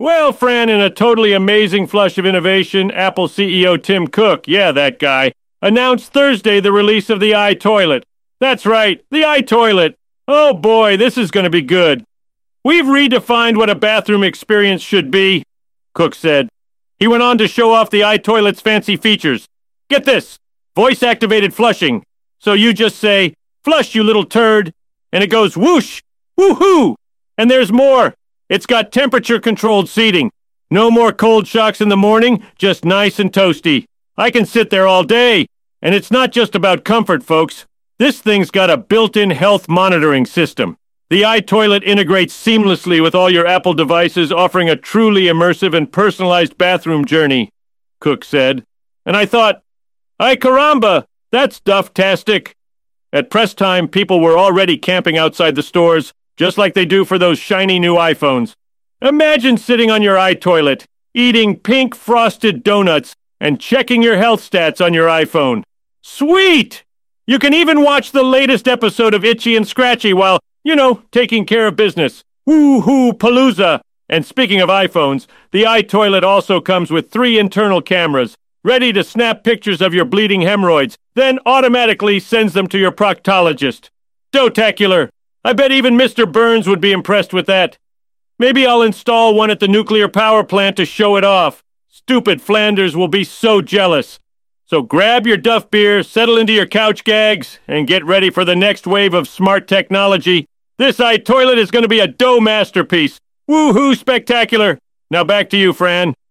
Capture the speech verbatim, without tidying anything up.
Well, Fran, in a totally amazing flush of innovation, Apple C E O Tim Cook, yeah, that guy, announced Thursday the release of the iToilet. That's right, the iToilet. Oh boy, this is going to be good. We've redefined what a bathroom experience should be, Cook said. He went on to show off the iToilet's fancy features. Get this, voice-activated flushing. So you just say, "Flush, you little turd," and it goes whoosh, woohoo! And there's more. It's got temperature-controlled seating. No more cold shocks in the morning, just nice and toasty. I can sit there all day. And it's not just about comfort, folks. This thing's got a built-in health monitoring system. The iToilet integrates seamlessly with all your Apple devices, offering a truly immersive and personalized bathroom journey, Cook said. And I thought, ay caramba, that's duff-tastic. At press time, people were already camping outside the stores, just like they do for those shiny new iPhones. Imagine sitting on your iToilet, eating pink frosted donuts, and checking your health stats on your iPhone. Sweet! You can even watch the latest episode of Itchy and Scratchy while, you know, taking care of business. Woo-hoo palooza! And speaking of iPhones, the iToilet also comes with three internal cameras, ready to snap pictures of your bleeding hemorrhoids, then automatically sends them to your proctologist. Dotacular! I bet even Mister Burns would be impressed with that. Maybe I'll install one at the nuclear power plant to show it off. Stupid Flanders will be so jealous. So grab your Duff beer, settle into your couch gags, and get ready for the next wave of smart technology. This iToilet is going to be a dough masterpiece. Woohoo spectacular! Now back to you, Fran.